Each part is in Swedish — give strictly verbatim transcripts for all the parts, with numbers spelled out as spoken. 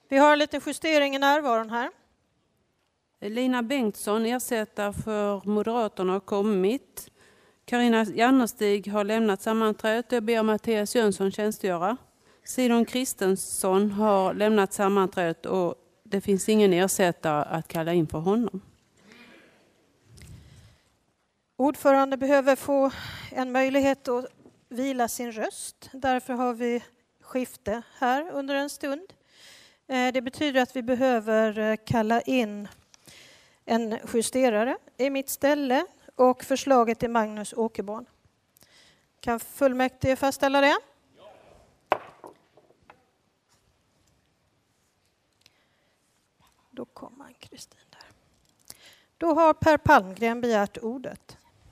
Vi har lite justering i närvaron här. Lina Bengtsson, ersättare för Moderaterna, har kommit. Carina Jannerstig har lämnat sammanträdet. Jag ber Mattias Jönsson tjänstgöra. Sidon Kristensson har lämnat sammanträdet och det finns ingen ersättare att kalla in för honom. Ordförande behöver få en möjlighet att vila sin röst. Därför har vi skifte här under en stund. Det betyder att vi behöver kalla in en justerare i mitt ställe och förslaget är Magnus Åkerborn. Kan fullmäktige fastställa det? Då kommer Kristin där. Då har Per Palmgren begärt ordet.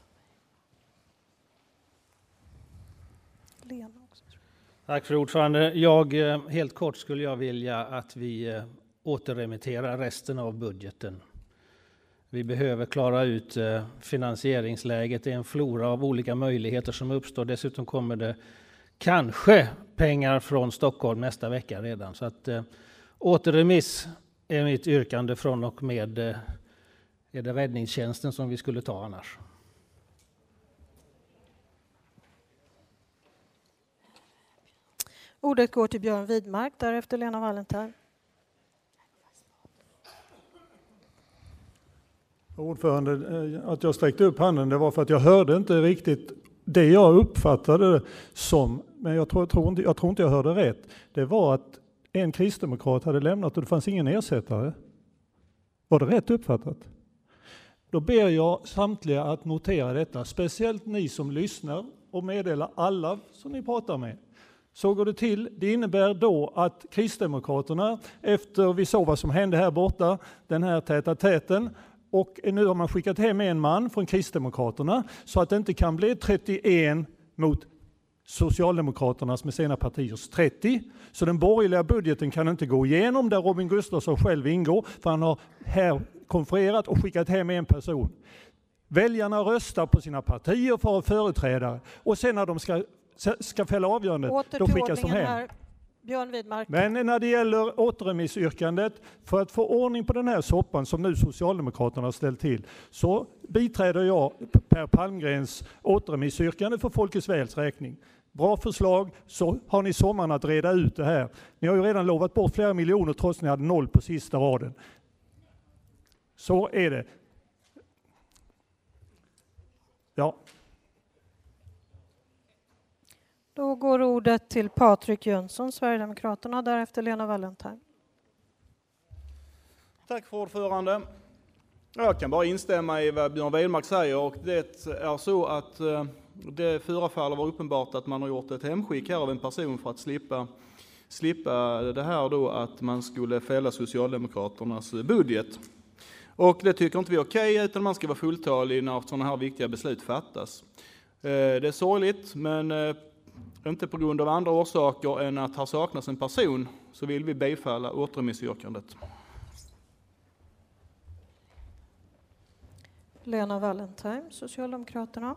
Lena också. Tack för ordförande. Jag, helt kort skulle jag vilja att vi återremitterar resten av budgeten. Vi behöver klara ut finansieringsläget. Det är en flora av olika möjligheter som uppstår. Dessutom kommer det kanske pengar från Stockholm nästa vecka redan. Så att återremiss är mitt yrkande från och med är det räddningstjänsten som vi skulle ta annars. Ordet går till Björn Widmark, därefter Lena Wallentheim. Ordförande, att jag sträckte upp handen det var för att jag hörde inte riktigt det jag uppfattade som, men jag tror, jag tror, inte, jag tror inte jag hörde rätt. Det var att en kristdemokrat hade lämnat och det fanns ingen ersättare. Var det rätt uppfattat? Då ber jag samtliga att notera detta, speciellt ni som lyssnar och meddela alla som ni pratar med. Så går det till. Det innebär då att Kristdemokraterna, efter vi såg vad som hände här borta, den här täta täten, och nu har man skickat hem en man från Kristdemokraterna så att det inte kan bli trettioen mot Socialdemokraternas med sina partiers trettio. Så den borgerliga budgeten kan inte gå igenom där Robin Gustafsson själv ingår, för han har här konfererat och skickat hem en person. Väljarna röstar på sina partier för företrädare och sen när de ska, ska fälla avgörandet, då skickas de hem. Här. Björn Widmark. Men när det gäller återremissyrkandet, för att få ordning på den här soppan som nu Socialdemokraterna har ställt till, så biträder jag Per Palmgrens återremissyrkande för Folkets Väls räkning. Bra förslag, så har ni sommaren att reda ut det här. Ni har ju redan lovat bort flera miljoner trots att ni hade noll på sista raden. Så är det. Ja. Då går ordet till Patrik Jönsson, Sverigedemokraterna, därefter Lena Wallentheim. Tack för ordförande. Jag kan bara instämma i vad Björn Widmark säger, och det är så att det förefaller vara uppenbart att man har gjort ett hemskick här av en person för att slippa, slippa det här då att man skulle fälla Socialdemokraternas budget. Och det tycker inte vi är okej, utan man ska vara fulltalig när sådana här viktiga beslut fattas. Det är sorgligt, men inte på grund av andra orsaker än att här saknas en person, så vill vi bifalla återremissyrkandet. Lena Wallentheim, Socialdemokraterna.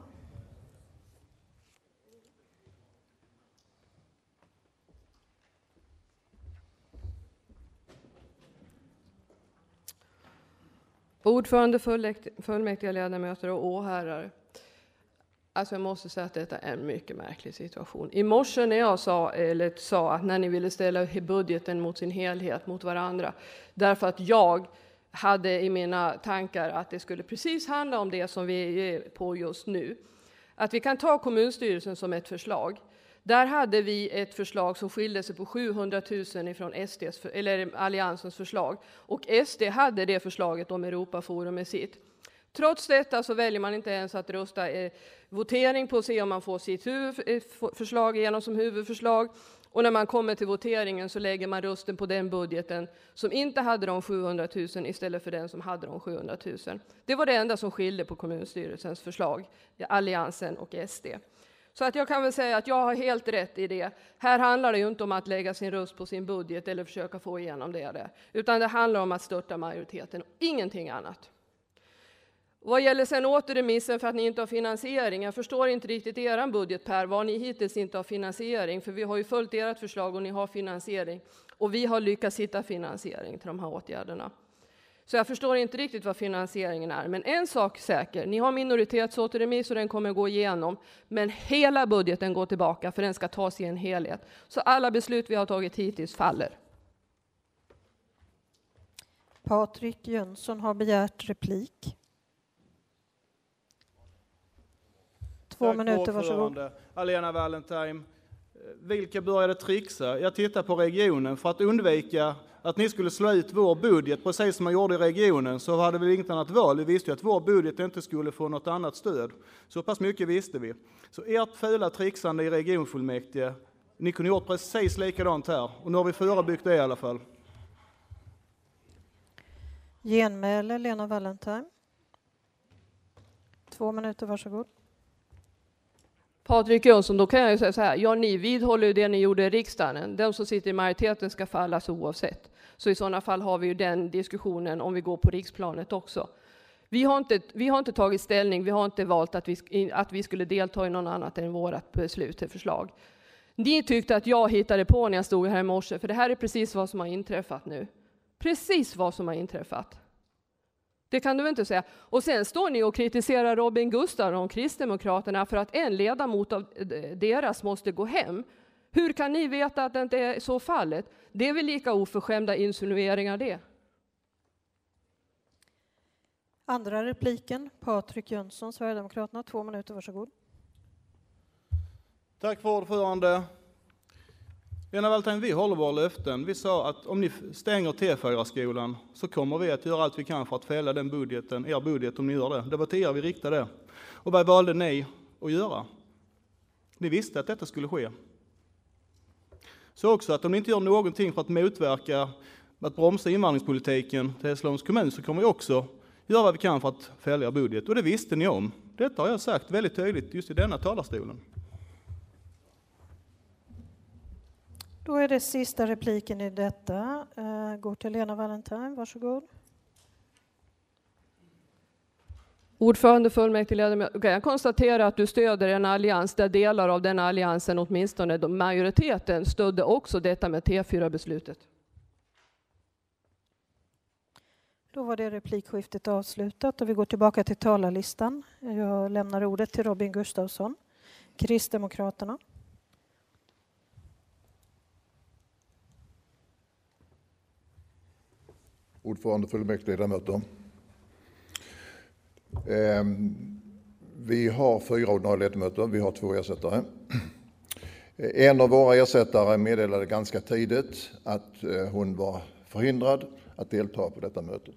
Ordförande, fullmäktiga ledamöter och åhörare. Alltså jag måste säga att detta är en mycket märklig situation. I morse när jag sa, eller sa att när ni ville ställa budgeten mot sin helhet mot varandra, därför att jag hade i mina tankar att det skulle precis handla om det som vi är på just nu. Att vi kan ta kommunstyrelsen som ett förslag. Där hade vi ett förslag som skilde sig på sjuhundratusen ifrån S D:s, eller Alliansens förslag. Och S D hade det förslaget om Europaforum med sitt. Trots detta så väljer man inte ens att rösta eh, votering på att se om man får sitt huvudförslag igenom som huvudförslag. Och när man kommer till voteringen så lägger man rösten på den budgeten som inte hade de sjuhundratusen istället för den som hade de sjuhundratusen. Det var det enda som skilde på kommunstyrelsens förslag, Alliansen och S D. Så att jag kan väl säga att jag har helt rätt i det. Här handlar det ju inte om att lägga sin röst på sin budget eller försöka få igenom det. Där. Utan det handlar om att störta majoriteten och ingenting annat. Vad gäller sen återremissen för att ni inte har finansiering. Jag förstår inte riktigt er budget, Per, vad ni hittills inte har finansiering. För vi har ju följt ert förslag och ni har finansiering. Och vi har lyckats hitta finansiering till de här åtgärderna. Så jag förstår inte riktigt vad finansieringen är. Men en sak är säker, ni har minoritetsåterremiss och den kommer gå igenom. Men hela budgeten går tillbaka för den ska tas i en helhet. Så alla beslut vi har tagit hittills faller. Patrik Jönsson har begärt replik. Två Tack, minuter, varsågod. Alena Wallentheim, vilka började trixa? Jag tittar på regionen för att undvika att ni skulle slå ut vår budget, precis som man gjorde i regionen, så hade vi inget annat val. Vi visste ju att vår budget inte skulle få något annat stöd. Så pass mycket visste vi. Så ert fula trixande i regionfullmäktige, ni kunde gjort precis likadant här. Och nu har vi förebyggt det i alla fall. Genmäle, Lena Wallentheim. Två minuter, varsågod. Patrik Jönsson, då kan jag ju säga så här, ja ni vidhåller ju det ni gjorde i riksdagen. Den som sitter i majoriteten ska fallas oavsett. Så i sådana fall har vi ju den diskussionen om vi går på riksplanet också. Vi har inte, vi har inte tagit ställning, vi har inte valt att vi, att vi skulle delta i någon annat än vårt beslut till förslag. Ni tyckte att jag hittade på när jag stod här i morse, för det här är precis vad som har inträffat nu. Precis vad som har inträffat. Det kan du inte säga. Och sen står ni och kritiserar Robin Gustafsson och Kristdemokraterna för att en ledamot av deras måste gå hem. Hur kan ni veta att det inte är så fallet? Det är väl lika oförskämda insinueringar det. Andra repliken, Patrik Jönsson, Sverigedemokraterna. Två minuter, varsågod. Tack för ordförande. Lena Wallentheim, vi håller våra löften. Vi sa att om ni stänger T fyra-skolan så kommer vi att göra allt vi kan för att fälla den budgeten, er budget om ni gör det. Det var till er vi riktade det. Och vad valde ni att göra? Ni visste att detta skulle ske. Så också att om ni inte gör någonting för att motverka, att bromsa invandringspolitiken till Hässleholms kommun, så kommer vi också göra vad vi kan för att fälla er budget. Och det visste ni om. Detta har jag sagt väldigt tydligt just i denna talarstolen. Då är det sista repliken i detta. Uh, går till Lena Wallentheim, varsågod. Ordförande fullmäktigeledamot, jag konstaterar att du stöder en allians där delar av den alliansen, åtminstone majoriteten, stödde också detta med T fyra-beslutet. Då var det replikskiftet avslutat och vi går tillbaka till talarlistan. Jag lämnar ordet till Robin Gustafsson, Kristdemokraterna. Ordförande fullmäktigeledamöter. Eh, vi har fyra ordinarie ledamöter, vi har två ersättare. En av våra ersättare meddelade ganska tidigt att eh, hon var förhindrad att delta på detta mötet.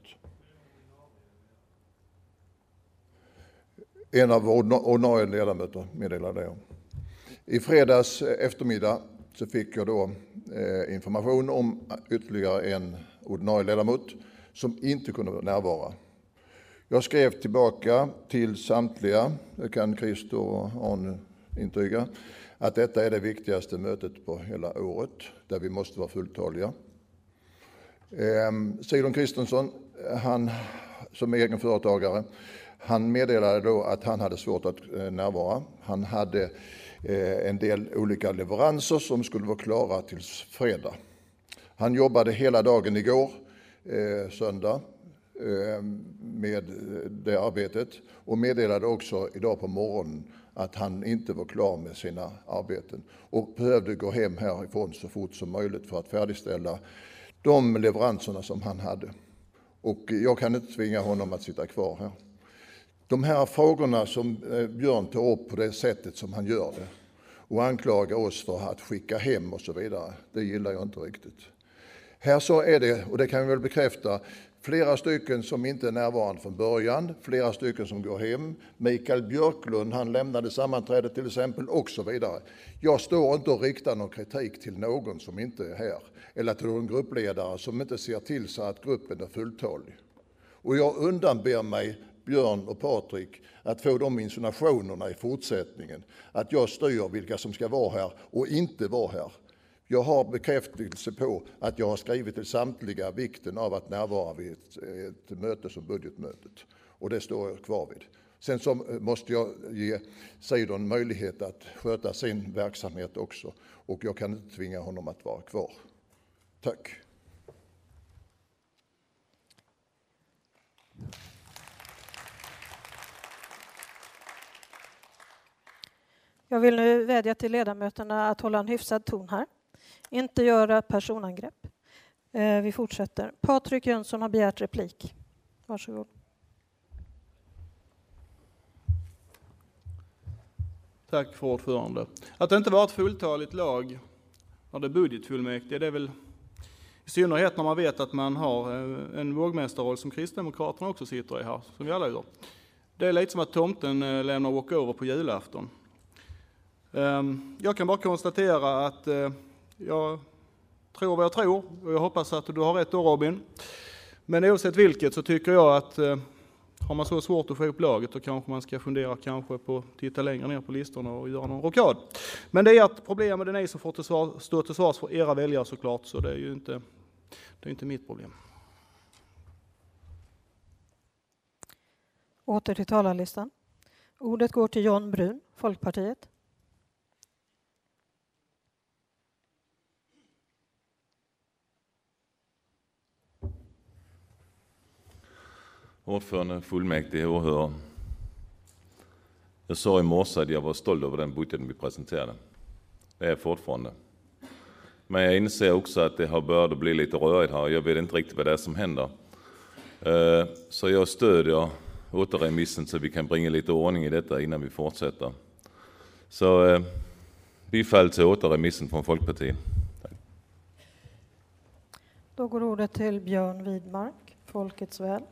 En av våra ordinarie ledamöter meddelade det. I fredags eftermiddag så fick jag då eh, information om ytterligare en ordinarie ledamot som inte kunde närvara. Jag skrev tillbaka till samtliga, det kan Christer och Arne intyga, att detta är det viktigaste mötet på hela året, där vi måste vara fulltaliga. Eh, Sidon Kristensson, han som är egen företagare, han meddelade då att han hade svårt att eh, närvara. Han hade eh, en del olika leveranser som skulle vara klara till fredag. Han jobbade hela dagen igår, eh, söndag, eh, med det arbetet och meddelade också idag på morgonen att han inte var klar med sina arbeten och behövde gå hem härifrån så fort som möjligt för att färdigställa de leveranserna som han hade. Och jag kan inte tvinga honom att sitta kvar här. De här frågorna som Björn tar upp på det sättet som han gör det och anklagar oss för att skicka hem och så vidare, det gillar jag inte riktigt. Här så är det, och det kan vi väl bekräfta, flera stycken som inte är närvarande från början, flera stycken som går hem. Mikael Björklund, han lämnade sammanträdet till exempel och så vidare. Jag står inte och riktar någon kritik till någon som inte är här eller till någon gruppledare som inte ser till så att gruppen är fulltalig. Och jag undanber mig, Björn och Patrik, att få de insinuationerna i fortsättningen. Att jag styr vilka som ska vara här och inte vara här. Jag har bekräftelse på att jag har skrivit till samtliga vikten av att närvara vid ett, ett möte som budgetmötet. Och det står jag kvar vid. Sen så måste jag ge Sidon möjlighet att sköta sin verksamhet också. Och jag kan inte tvinga honom att vara kvar. Tack. Jag vill nu vädja till ledamöterna att hålla en hyfsad ton här. Inte göra personangrepp. Vi fortsätter. Patrik Jönsson har begärt replik. Varsågod. Tack för ordförande. Att det inte var ett fulltaligt lag när det är budgetfullmäktige, det är väl i synnerhet när man vet att man har en vågmästarroll som Kristdemokraterna också sitter i här, som vi alla gör. Det är lite som att tomten lämnar walkover på julafton. Jag kan bara konstatera att jag tror vad jag tror, och jag hoppas att du har rätt då, Robin. Men oavsett vilket så tycker jag att har man så svårt att få ihop laget, då kanske man ska fundera kanske på att titta längre ner på listorna och göra någon rockad. Men det är ett problem, och det är ni som får till svar, stå till svars för era väljare såklart, så det är ju inte, det är inte mitt problem. Åter till talarlistan. Ordet går till John Brun, Folkpartiet. Ordförande, fullmäktige, åhörare. Jag sa i morse att jag var stolt över den budgeten vi presenterade. Det är jag fortfarande. Men jag inser också att det har börjat bli lite rörigt här. Jag vet inte riktigt vad det är som händer. Så jag stödjer återremissen så vi kan bringa lite ordning i detta innan vi fortsätter. Så bifall till återremissen från Folkpartiet. Tack. Då går ordet till Björn Widmark, Folkets väl.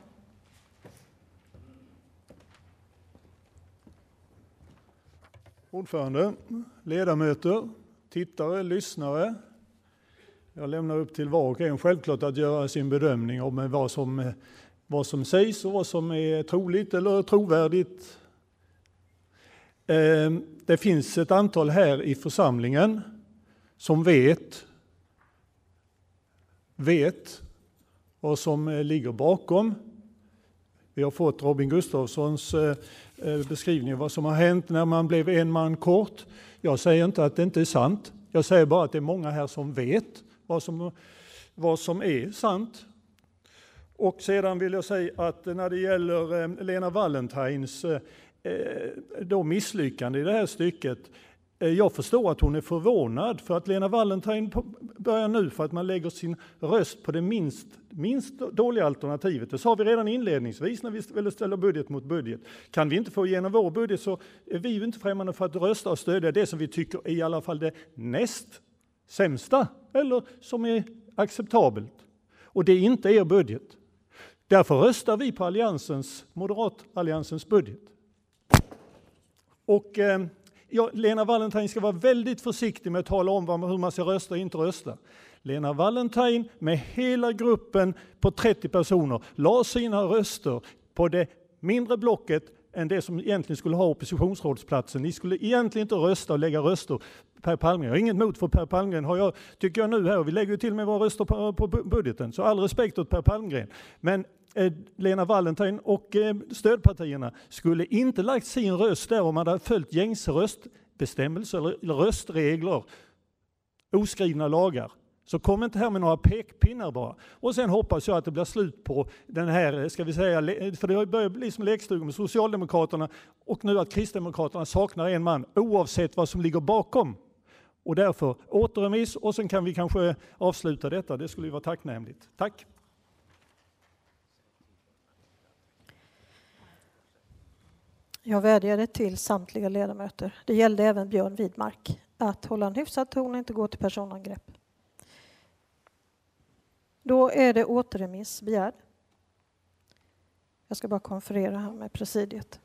Ordförande, ledamöter, tittare, lyssnare. Jag lämnar upp till var och en självklart att göra sin bedömning om vad som, vad som sägs och vad som är troligt eller trovärdigt. Det finns ett antal här i församlingen som vet, vet vad som ligger bakom. Vi har fått Robin Gustafssons beskrivning av vad som har hänt när man blev en man kort. Jag säger inte att det inte är sant. Jag säger bara att det är många här som vet vad som, vad som är sant. Och sedan vill jag säga att när det gäller Lena Wallentines då misslyckande i det här stycket, jag förstår att hon är förvånad för att Lena Wallentine börjar nu för att man lägger sin röst på det minst, minst dåliga alternativet. Det sa vi redan inledningsvis när vi ville ställa budget mot budget. Kan vi inte få igenom vår budget så är vi ju inte främmande för att rösta och stödja det som vi tycker är i alla fall det näst sämsta eller som är acceptabelt. Och det är inte er budget. Därför röstar vi på alliansens, Moderatalliansens budget. Och eh, ja, Lena Wallentine ska vara väldigt försiktig med att tala om vad, hur man ska rösta och inte rösta. Lena Wallentine med hela gruppen på trettio personer la sina röster på det mindre blocket än det som egentligen skulle ha oppositionsrådsplatsen. Ni skulle egentligen inte rösta och lägga röster Per Palmgren. Jag har inget emot för Per Palmgren, har jag, tycker jag nu här. Och vi lägger ju till med våra röster på, på budgeten. Så all respekt åt Per Palmgren. Men eh, Lena Wallentine och eh, stödpartierna skulle inte lagt sin röst där om man hade följt gängse röstbestämmelser eller, eller röstregler, oskrivna lagar. Så kom inte här med några pekpinnar bara. Och sen hoppas jag att det blir slut på den här, ska vi säga, för det börjar bli som lekstuga med Socialdemokraterna och nu att Kristdemokraterna saknar en man oavsett vad som ligger bakom. Och därför återremiss och sen kan vi kanske avsluta detta. Det skulle ju vara tacknämligt. Tack. Jag vädjade till samtliga ledamöter. Det gällde även Björn Widmark att hålla en hyfsad ton och inte gå till personangrepp. Då är det återremiss begärd. Jag ska bara konferera här med presidiet.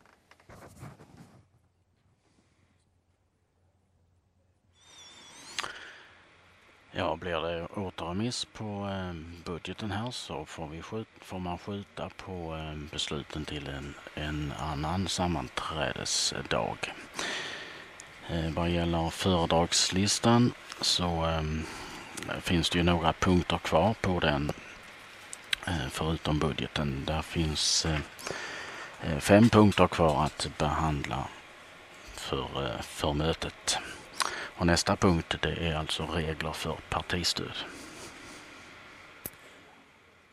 Ja, blir det återremiss på budgeten här så får, vi skjuta, får man skjuta på besluten till en, en annan sammanträdesdag. Vad gäller föredragslistan så finns det ju några punkter kvar på den förutom budgeten. Där finns fem punkter kvar att behandla för, för mötet. Och nästa punkt det är alltså regler för partistöd.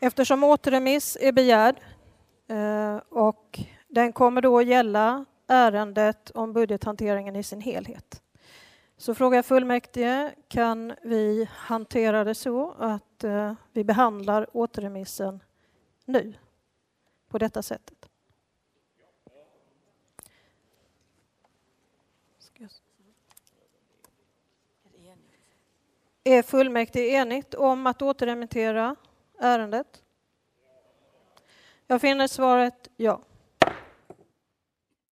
Eftersom återremiss är begärd eh, och den kommer då att gälla ärendet om budgethanteringen i sin helhet. Så frågar jag fullmäktige, kan vi hantera det så att eh, vi behandlar återremissen nu på detta sättet? Är fullmäktige enigt om att återremittera ärendet? Jag finner svaret ja.